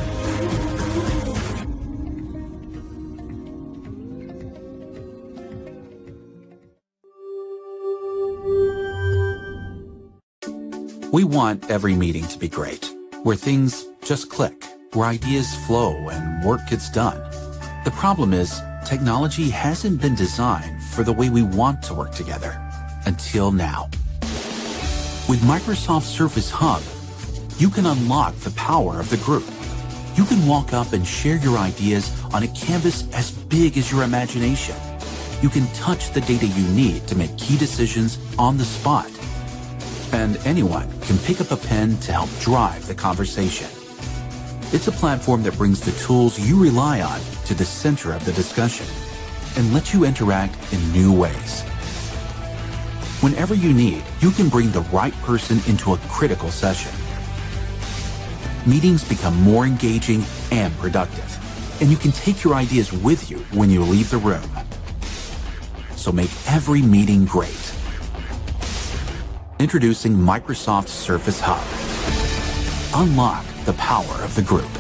We want every meeting to be great, where things just click, where ideas flow and work gets done. The problem is, technology hasn't been designed for the way we want to work together, until now. With Microsoft Surface Hub, you can unlock the power of the group. You can walk up and share your ideas on a canvas as big as your imagination. You can touch the data you need to make key decisions on the spot. And anyone can pick up a pen to help drive the conversation. It's a platform that brings the tools you rely on to the center of the discussion and lets you interact in new ways. Whenever you need, you can bring the right person into a critical session. Meetings become more engaging and productive, and you can take your ideas with you when you leave the room. So make every meeting great. Introducing Microsoft Surface Hub. Unlock the power of the group.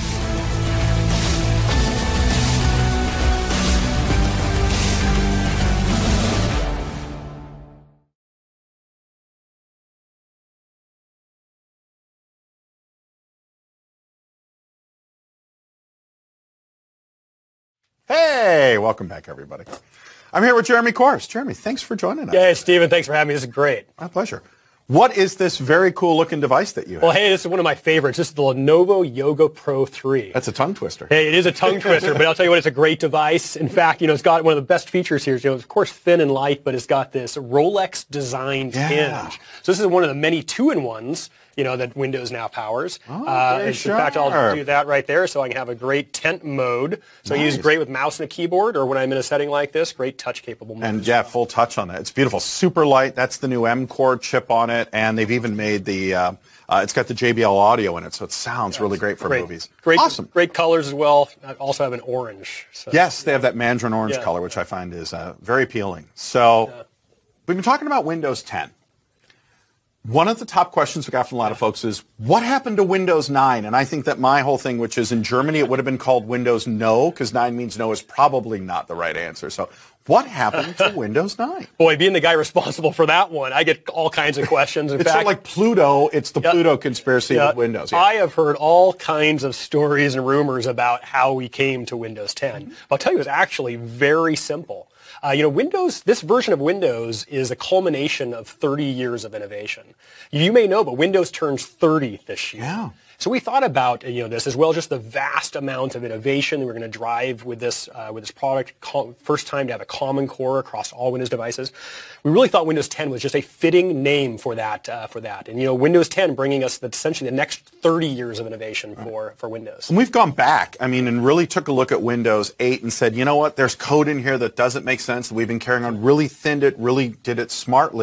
Hey, welcome back, everybody. I'm here with Jeremy Kors. Jeremy, thanks for joining us. Yeah, Stephen, thanks for having me. This is great. My pleasure. What is this very cool looking device that you have? Well, hey, this is one of my favorites. This is the Lenovo Yoga Pro 3. That's a tongue twister. Hey, it is a tongue twister, but I'll tell you what, it's a great device. In fact, it's got one of the best features here. It's, of course, thin and light, but it's got this Rolex-designed hinge. So this is one of the many two-in-ones, that Windows now powers. Very sharp. In fact, I'll do that right there so I can have a great tent mode. So I use great with mouse and a keyboard, or when I'm in a setting like this, great touch-capable mode. And yeah, full touch on that. It's beautiful. Super light. That's the new M-Core chip on it, and they've even made the, it's got the JBL audio in it, so it sounds really great for movies. Awesome. Great colors as well. I also have an orange. So, yes, they have that mandarin orange color, which I find is very appealing. So we've been talking about Windows 10. One of the top questions we got from a lot of folks is, what happened to Windows 9? And I think that my whole thing, which is in Germany, it would have been called Windows No, because 9 means no is probably not the right answer. So what happened to Windows 9? Boy, being the guy responsible for that one, I get all kinds of questions. In it's fact, sort of like Pluto. It's the Pluto conspiracy with Windows. I have heard all kinds of stories and rumors about how we came to Windows 10. I'll tell you, it's actually very simple. Windows, this version of Windows is a culmination of 30 years of innovation. You may know, but Windows turns 30 this year. Yeah. So we thought about this as well, just the vast amount of innovation that we're going to drive with this product. First time to have a common core across all Windows devices. We really thought Windows 10 was just a fitting name for that. And Windows 10 bringing us essentially the next 30 years of innovation for Windows. And we've gone back, and really took a look at Windows 8 and said, you know what, there's code in here that doesn't make sense. We've been carrying on, really thinned it, really did it smartly.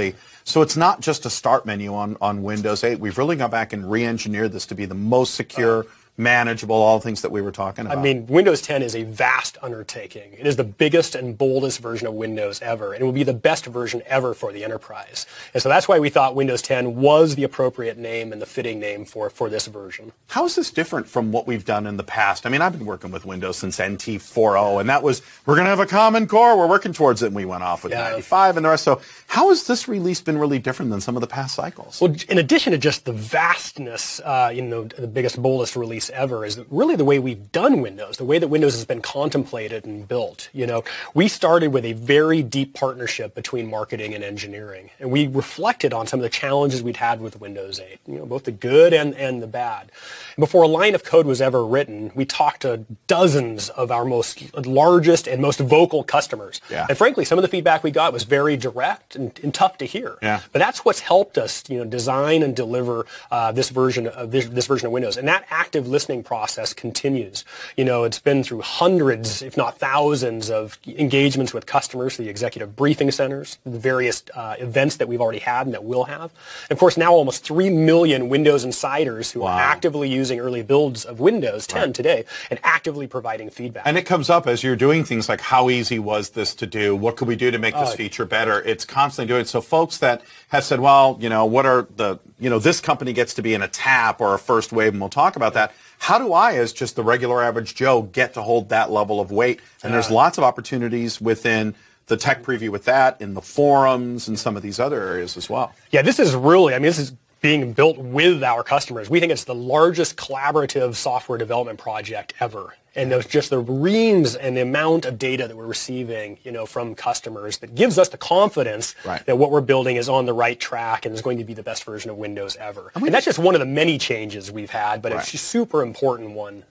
So it's not just a start menu on Windows 8. We've really gone back and re-engineered this to be the most secure, manageable, all the things that we were talking about. I mean, Windows 10 is a vast undertaking. It is the biggest and boldest version of Windows ever, and it will be the best version ever for the enterprise. And so that's why we thought Windows 10 was the appropriate name and the fitting name for this version. How is this different from what we've done in the past? I mean, I've been working with Windows since NT 4.0, and that was, we're going to have a common core, we're working towards it, and we went off with 95 and the rest. So how has this release been really different than some of the past cycles? Well, in addition to just the vastness, the biggest, boldest release ever is really the way we've done Windows, the way that Windows has been contemplated and built. We started with a very deep partnership between marketing and engineering, and we reflected on some of the challenges we'd had with Windows 8, both the good and the bad. And before a line of code was ever written, we talked to dozens of our largest and most vocal customers. Yeah. And frankly, some of the feedback we got was very direct and tough to hear. Yeah. But that's what's helped us, design and deliver this version of Windows. And that active listening process continues. It's been through hundreds, if not thousands, of engagements with customers, the executive briefing centers, the various events that we've already had and that we'll have. And of course, now almost 3 million Windows insiders who are actively using early builds of Windows 10 today and actively providing feedback. And it comes up as you're doing things like, how easy was this to do? What could we do to make this feature better? It's constantly doing it. So folks that have said, well, what are this company gets to be in a TAP or a first wave, and we'll talk about that. How do I, as just the regular average Joe, get to hold that level of weight? And there's lots of opportunities within the tech preview with that, in the forums, and some of these other areas as well. Yeah, this is being built with our customers. We think it's the largest collaborative software development project ever. And there's just the reams and the amount of data that we're receiving, from customers that gives us the confidence that what we're building is on the right track and is going to be the best version of Windows ever. And that's just one of the many changes we've had, but it's a super important one.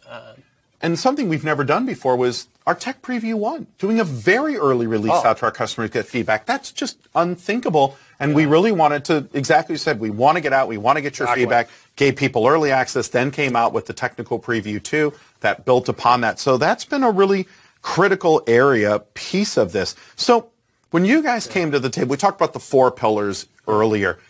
And something we've never done before was our Tech Preview 1, doing a very early release out to our customers, get feedback. That's just unthinkable. And we really wanted to, exactly as you said, we want to get out, we want to get your feedback, gave people early access, then came out with the Technical Preview 2 that built upon that. So that's been a really critical piece of this. So when you guys came to the table, we talked about the 4 pillars earlier.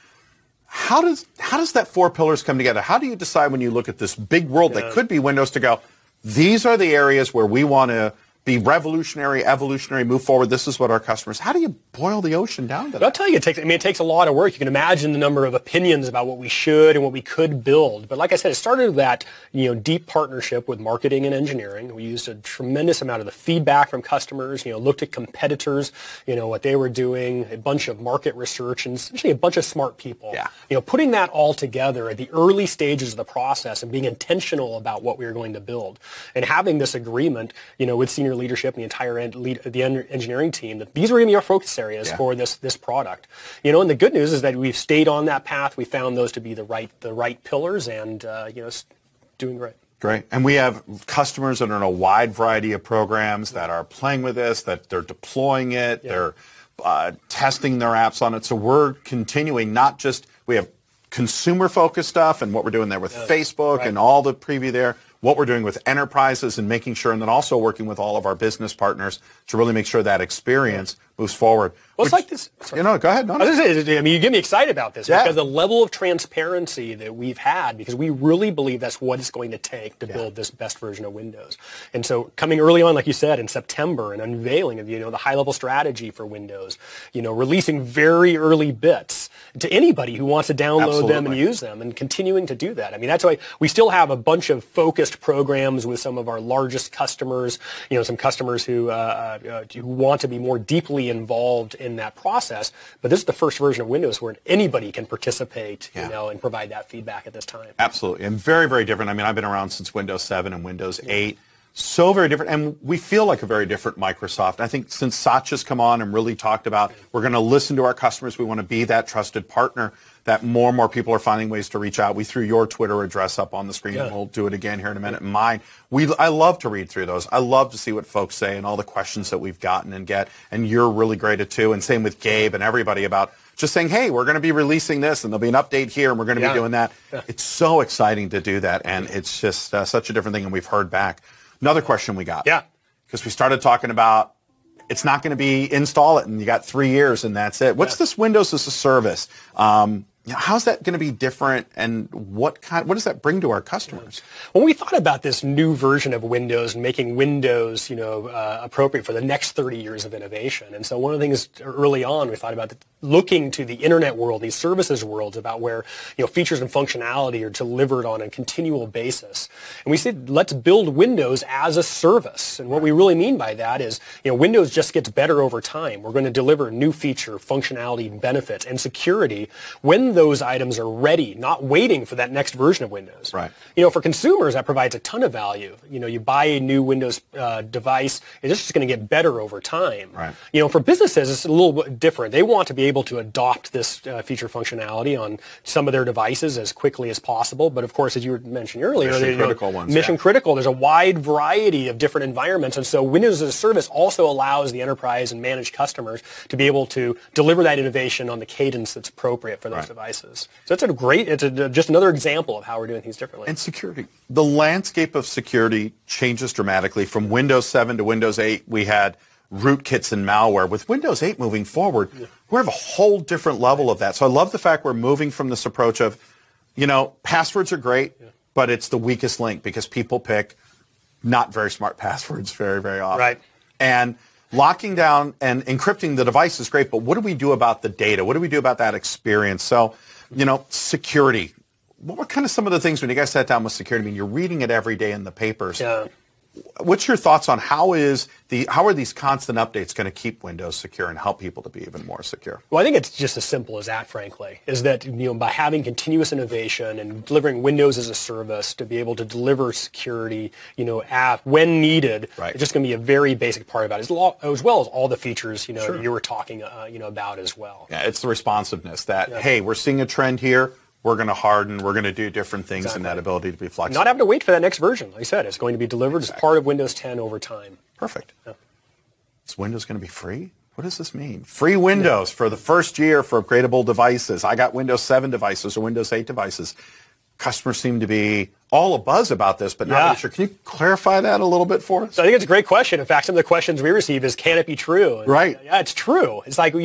How does that 4 pillars come together? How do you decide when you look at this big world that could be Windows to go, these are the areas where we want to be revolutionary, evolutionary, move forward. This is what our customers. How do you boil the ocean down to that? I'll tell you, it takes a lot of work. You can imagine the number of opinions about what we should and what we could build. But like I said, it started with that, deep partnership with marketing and engineering. We used a tremendous amount of the feedback from customers, looked at competitors, what they were doing, a bunch of market research, and essentially a bunch of smart people. Yeah. Putting that all together at the early stages of the process and being intentional about what we were going to build and having this agreement, with senior leadership and the entire engineering team that these were going to be our focus areas for this product. And the good news is that we've stayed on that path. We found those to be the right pillars, and it's doing great. Great. And we have customers that are in a wide variety of programs that are playing with this, that they're deploying it, they're testing their apps on it. So we're continuing, not just, we have consumer-focused stuff and what we're doing there with Facebook and all the preview there, what we're doing with enterprises and making sure, and then also working with all of our business partners to really make sure that experience moves forward. Well, it's like this. Sorry. Go ahead. No. I was going to say, you get me excited about this because the level of transparency that we've had, because we really believe that's what it's going to take to build this best version of Windows. And so coming early on, like you said, in September, and unveiling of, the high-level strategy for Windows, releasing very early bits to anybody who wants to download them and use them, and continuing to do that. I mean, that's why we still have a bunch of focused programs with some of our largest customers, some customers who want to be more deeply involved in that process. But this is the first version of Windows where anybody can participate, and provide that feedback at this time. Absolutely. And very, very different. I mean, I've been around since Windows 7 and Windows 8. So very different. And we feel like a very different Microsoft. I think since Satya's come on and really talked about, we're going to listen to our customers. We want to be that trusted partner, that more and more people are finding ways to reach out. We threw your Twitter address up on the screen, and we'll do it again here in a minute. Mine. I love to read through those. I love to see what folks say and all the questions that we've gotten and get. And you're really great at too. And same with Gabe and everybody about just saying, hey, we're going to be releasing this, and there'll be an update here, and we're going to be doing that. Yeah. It's so exciting to do that, and it's just such a different thing, and we've heard back. Another question we got. Yeah. Because we started talking about it's not going to be install it and you got 3 years and that's it. What's this Windows as a service? How's that going to be different, and what does that bring to our customers? When we thought about this new version of Windows and making Windows, appropriate for the next 30 years of innovation, and so one of the things early on we thought about looking to the internet world, these services worlds, about where features and functionality are delivered on a continual basis. And we said, let's build Windows as a service. And what we really mean by that is, Windows just gets better over time. We're going to deliver new feature, functionality, benefits, and security when those items are ready, not waiting for that next version of Windows. Right. For consumers, that provides a ton of value. You buy a new Windows device, it's just going to get better over time. Right. For businesses, it's a little bit different. They want to be able to adopt this feature functionality on some of their devices as quickly as possible. But of course, as you were mentioning earlier, mission-critical ones. Mission-critical. There's a wide variety of different environments. And so Windows as a service also allows the enterprise and managed customers to be able to deliver that innovation on the cadence that's appropriate for those devices. So it's just another example of how we're doing things differently. And security. The landscape of security changes dramatically. From Windows 7 to Windows 8, we had rootkits and malware. With Windows 8 moving forward, we have a whole different level of that. So I love the fact we're moving from this approach of, passwords are great, but it's the weakest link because people pick not very smart passwords very, very often. Right. And locking down and encrypting the device is great, but what do we do about the data? What do we do about that experience? So, security. What were kind of some of the things when you guys sat down with security? I mean, you're reading it every day in the papers. Yeah. What's your thoughts on how are these constant updates going to keep Windows secure and help people to be even more secure? Well, I think it's just as simple as that, frankly, is that by having continuous innovation and delivering Windows as a service to be able to deliver security, when needed, it's just going to be a very basic part about it, as well as all the features, you were talking, about as well. Yeah, it's the responsiveness that, hey, we're seeing a trend here. We're going to harden, we're going to do different things, and that ability to be flexible. Not having to wait for that next version. Like I said, it's going to be delivered as part of Windows 10 over time. Perfect. Yeah. Is Windows going to be free? What does this mean? Free Windows for the first year for upgradable devices. I got Windows 7 devices or Windows 8 devices. Customers seem to be all abuzz about this, but not really sure. Can you clarify that a little bit for us? So I think it's a great question. In fact, some of the questions we receive is, can it be true? And right. Yeah, it's true. It's like,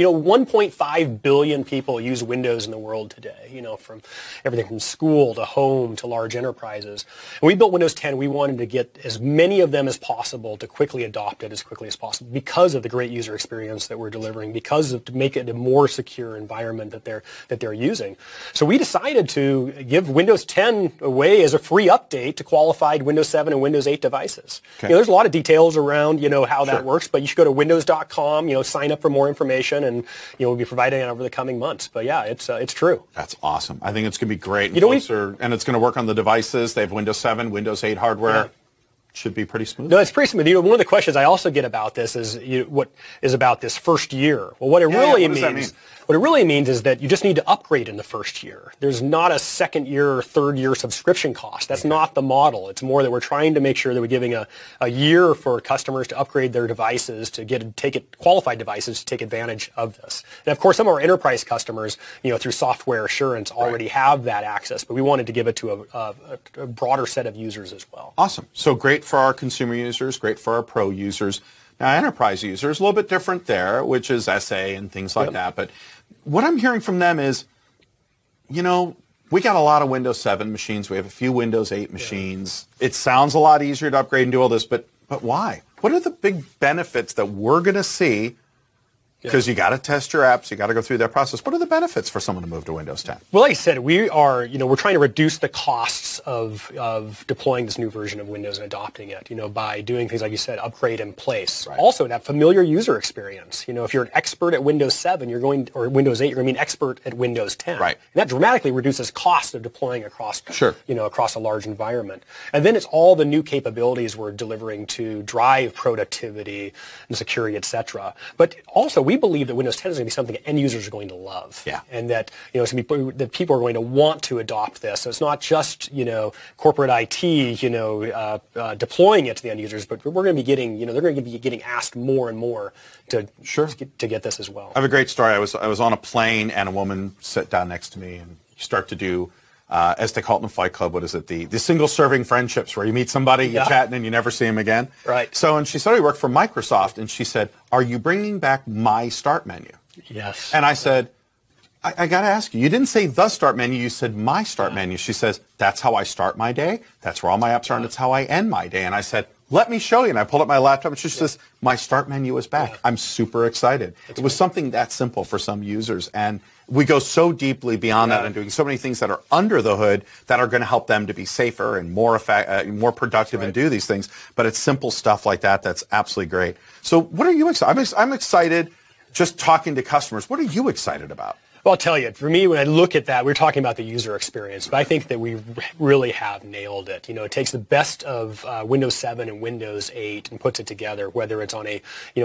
1.5 billion people use Windows in the world today, from everything from school to home to large enterprises. When we built Windows 10, we wanted to get as many of them as possible to quickly adopt it as quickly as possible because of the great user experience that we're delivering, to make it a more secure environment that they're using. So we decided to give Windows 10 away as a free update to qualified Windows 7 and Windows 8 devices. Okay. There's a lot of details around, how that works, but you should go to windows.com, sign up for more information, and, we'll be providing it over the coming months. But yeah, it's true. That's awesome. I think it's going to be great. And, and it's going to work on the devices. They have Windows 7, Windows 8 hardware. Yeah. Should be pretty smooth. No, it's pretty smooth. One of the questions I also get about this is what is about this first year. Well, what it really means is that you just need to upgrade in the first year. There's not a second year or third year subscription cost. That's not the model. It's more that we're trying to make sure that we're giving a year for customers to upgrade their devices qualified devices to take advantage of this. And of course, some of our enterprise customers, through software assurance already have that access, but we wanted to give it to a broader set of users as well. Awesome. So great for our consumer users, great for our pro users. Now, enterprise users, a little bit different there, which is SA and things like that. But what I'm hearing from them is, we got a lot of Windows 7 machines. We have a few Windows 8 machines. It sounds a lot easier to upgrade and do all this, but why? What are the big benefits that we're going to see? Because you got to test your apps, you got to go through that process. What are the benefits for someone to move to Windows 10? Well, like I said, we're trying to reduce the costs of deploying this new version of Windows and adopting it, by doing things like you said, upgrade in place. Right. Also, that familiar user experience. If you're an expert at Windows 7, or Windows 8, you're going to be an expert at Windows 10. Right. And that dramatically reduces cost of deploying across a large environment. And then it's all the new capabilities we're delivering to drive productivity and security, et cetera. But also, we believe that Windows 10 is going to be something that end users are going to love. Yeah. And that, it's going to be, that people are going to want to adopt this. So it's not just, corporate IT, deploying it to the end users, but we're going to be getting, they're going to be getting asked more and more to get this as well. I have a great story. I was on a plane and a woman sat down next to me and you start to do as they call it in the Fight Club, what is it? The single-serving friendships where you meet somebody, you chat, and then you never see them again. Right. So, and she started to work for Microsoft, and she said, are you bringing back my start menu? Yes. And I said, I got to ask you, you didn't say the start menu, you said my start menu. She says, that's how I start my day. That's where all my apps are, and it's how I end my day. And I said, let me show you. And I pulled up my laptop, and she says, my start menu is back. I'm super excited. It was something that simple for some users. And we go so deeply beyond that and doing so many things that are under the hood that are going to help them to be safer and more productive and do these things. But it's simple stuff like that that's absolutely great. So what are you excited? I'm excited just talking to customers. What are you excited about? Well, I'll tell you, for me, when I look at that, we're talking about the user experience, but I think that we really have nailed it. You know, it takes the best of Windows 7 and Windows 8 and puts it together, whether it's on a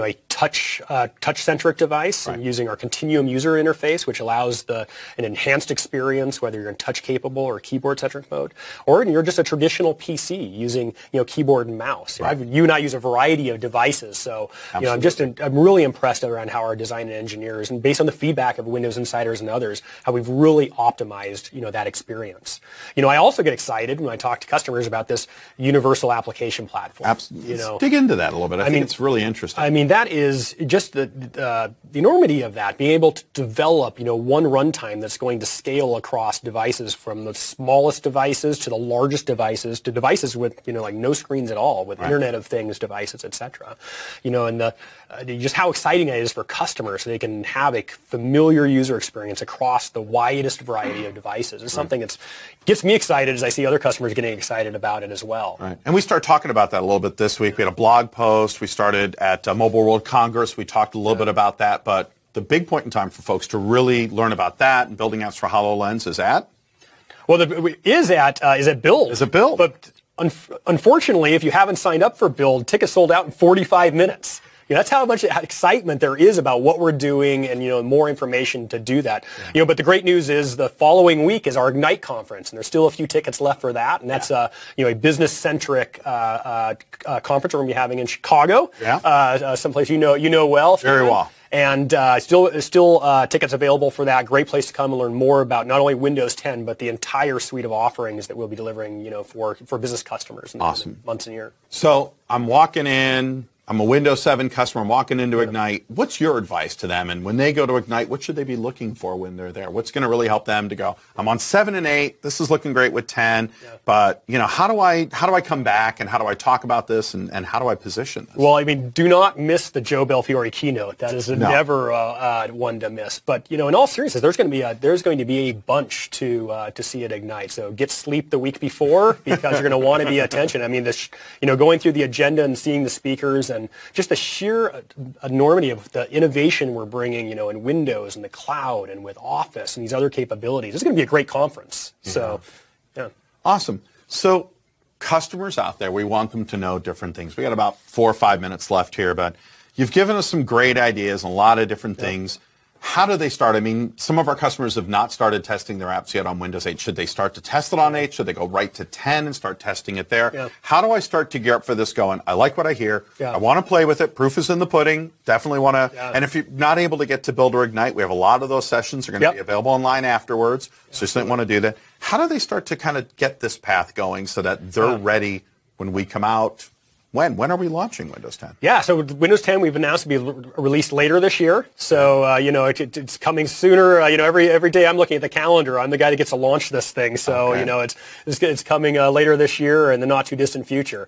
touch-centric device and using our Continuum user interface, which allows an enhanced experience, whether you're in touch-capable or keyboard-centric mode, or you're just a traditional PC using, keyboard and mouse. Right. You and I use a variety of devices, so I'm really impressed around how our design and engineers, and based on the feedback of Windows Insiders and others, how we've really optimized, that experience. I also get excited when I talk to customers about this universal application platform. Absolutely. Let's dig into that a little bit. I think it's really interesting. I mean, that is just the enormity of that, being able to develop, one runtime that's going to scale across devices from the smallest devices to the largest devices to devices with, like no screens at all, with Internet of Things devices, et cetera. And just how exciting it is for customers so they can have a familiar user experience across the widest variety of devices. It's something that gets me excited as I see other customers getting excited about it as well. Right. And we started talking about that a little bit this week. We had a blog post. We started at Mobile World Congress. We talked a little bit about that. But the big point in time for folks to really learn about that and building apps for HoloLens is at? Well, is at Build. Is it Build? But unfortunately, if you haven't signed up for Build, tickets sold out in 45 minutes. That's how much excitement there is about what we're doing and, more information to do that. But the great news is the following week is our Ignite conference, and there's still a few tickets left for that. And that's, a business-centric conference we're going to be having in Chicago, someplace you know well. Very well. And still tickets available for that. Great place to come and learn more about not only Windows 10, but the entire suite of offerings that we'll be delivering, for business customers in the months and years. So I'm walking in. I'm a Windows 7 customer. I'm walking into Ignite. What's your advice to them? And when they go to Ignite, what should they be looking for when they're there? What's going to really help them to go, I'm on 7 and 8. This is looking great with 10. But, how do I come back and how do I talk about this and how do I position this? Well, do not miss the Joe Belfiore keynote. That is never one to miss. But, in all seriousness, there's going to be a bunch to see at Ignite. So get sleep the week before because you're going to want to be attention. Going through the agenda and seeing the speakers and just the sheer enormity of the innovation we're bringing, in Windows and the cloud and with Office and these other capabilities. It's going to be a great conference. So, Awesome. So customers out there, we want them to know different things. We got about 4 or 5 minutes left here, but you've given us some great ideas and a lot of different things. How do they start? Some of our customers have not started testing their apps yet on Windows 8. Should they start to test it on 8? Should they go right to 10 and start testing it there? How do I start to gear up for this going, I like what I hear. I want to play with it. Proof is in the pudding. Definitely want to. And if you're not able to get to Build or Ignite, we have a lot of those sessions are going to be available online afterwards. So just didn't want to do that. How do they start to kind of get this path going so that they're ready when we come out? When are we launching Windows 10? Yeah, so Windows 10 we've announced to be released later this year. So, it's coming sooner. Every day I'm looking at the calendar. I'm the guy that gets to launch this thing. So, it's coming later this year in the not too distant future.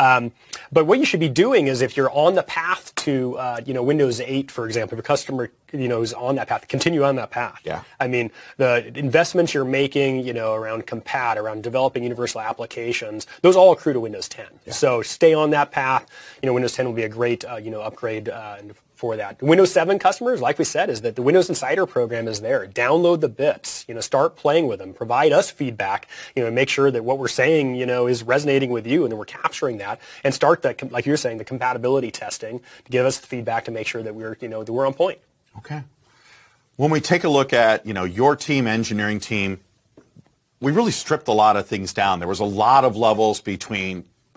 But what you should be doing is if you're on the path to, Windows 8, for example, if your customer, is on that path, continue on that path. Yeah. The investments you're making, around Compat, around developing universal applications, those all accrue to Windows 10. Yeah. So stay on that path. Windows 10 will be a great, upgrade for that. Windows 7 customers, like we said, is that the Windows Insider program is there. Download the bits, start playing with them, provide us feedback, make sure that what we're saying, is resonating with you and then we're capturing that and start that, like you're saying, the compatibility testing to give us the feedback to make sure that we're on point. Okay. When we take a look at, your team, engineering team, we really stripped a lot of things down. There was a lot of levels between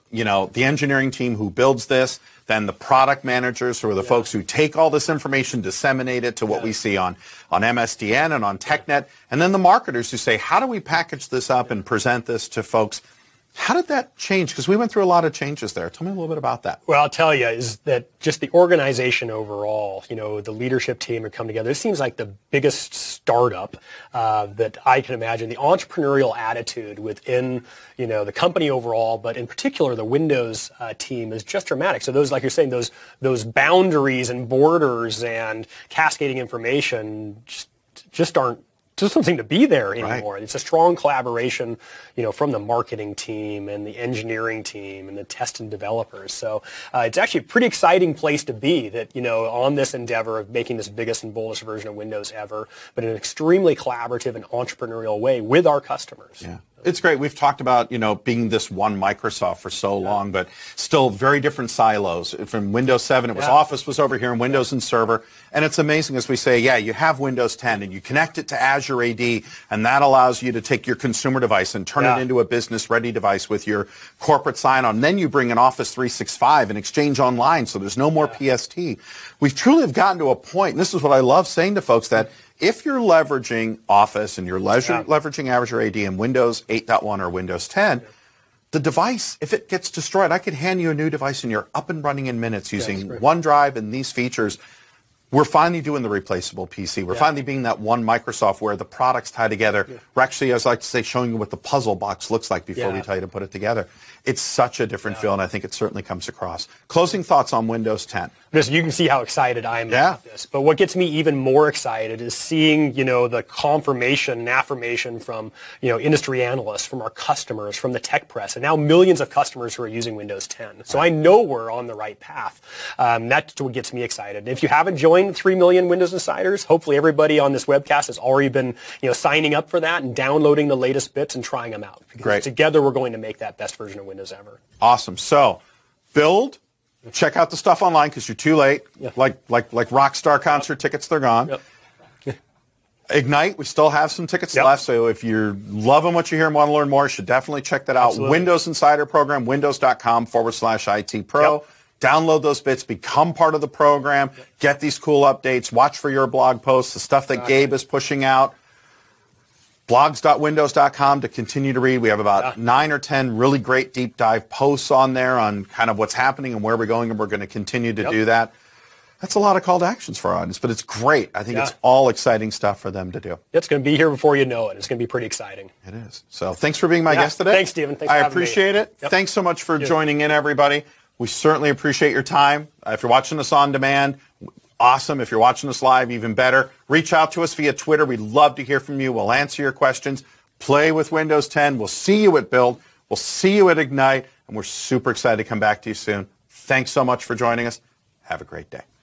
the engineering team who builds this, then the product managers who are the folks who take all this information, disseminate it to what we see on MSDN and on TechNet, and then the marketers who say, how do we package this up and present this to folks? How did that change? Because we went through a lot of changes there. Tell me a little bit about that. Well, I'll tell you is that just the organization overall, the leadership team have come together. It seems like the biggest startup that I can imagine. The entrepreneurial attitude within, the company overall, but in particular the Windows team is just dramatic. So those, like you're saying, those boundaries and borders and cascading information just don't seem to be there anymore. Right. It's a strong collaboration, from the marketing team and the engineering team and the test and developers. So it's actually a pretty exciting place to be that, on this endeavor of making this biggest and boldest version of Windows ever, but in an extremely collaborative and entrepreneurial way with our customers. Yeah. It's great. We've talked about, being this one Microsoft for so long, but still very different silos. From Windows 7, it was Office was over here, and Windows and Server. And it's amazing as we say, you have Windows 10, and you connect it to Azure AD, and that allows you to take your consumer device and turn it into a business-ready device with your corporate sign-on. Then you bring in Office 365 and Exchange Online, so there's no more PST. We've truly have gotten to a point, and this is what I love saying to folks, that if you're leveraging Office and you're leveraging Azure AD and Windows 8.1 or Windows 10, the device, if it gets destroyed, I could hand you a new device and you're up and running in minutes using OneDrive and these features. We're finally doing the replaceable PC. We're finally being that one Microsoft where the products tie together. We're actually, as I like to say, showing you what the puzzle box looks like before we tell you to put it together. It's such a different feel, and I think it certainly comes across. Closing thoughts on Windows 10. Listen, you can see how excited I am about this. But what gets me even more excited is seeing, the confirmation and affirmation from, industry analysts, from our customers, from the tech press, and now millions of customers who are using Windows 10. So I know we're on the right path. That's what gets me excited. If you haven't joined 3 million Windows Insiders, hopefully everybody on this webcast has already been, signing up for that and downloading the latest bits and trying them out. Because together we're going to make that best version of Windows ever. Awesome. So, build. Check out the stuff online because you're too late. Like Rockstar concert tickets, they're gone. Ignite, we still have some tickets left. So if you're loving what you hear and want to learn more, you should definitely check that out. Absolutely. Windows Insider Program, windows.com/IT Pro. Download those bits, become part of the program, get these cool updates, watch for your blog posts, the stuff that Gabe is pushing out. Blogs.windows.com to continue to read. We have about 9 or 10 really great deep dive posts on there on kind of what's happening and where we're going, and we're going to continue to do that. That's a lot of call to actions for our audience, but it's great. I think it's all exciting stuff for them to do. It's going to be here before you know it. It's going to be pretty exciting. It is. So thanks for being my guest today. Thanks, Stephen. Thanks for having me. I appreciate it. Thanks so much for joining in, everybody. We certainly appreciate your time. If you're watching us on demand, awesome. If you're watching us live, even better. Reach out to us via Twitter. We'd love to hear from you. We'll answer your questions. Play with Windows 10. We'll see you at Build. We'll see you at Ignite. And we're super excited to come back to you soon. Thanks so much for joining us. Have a great day.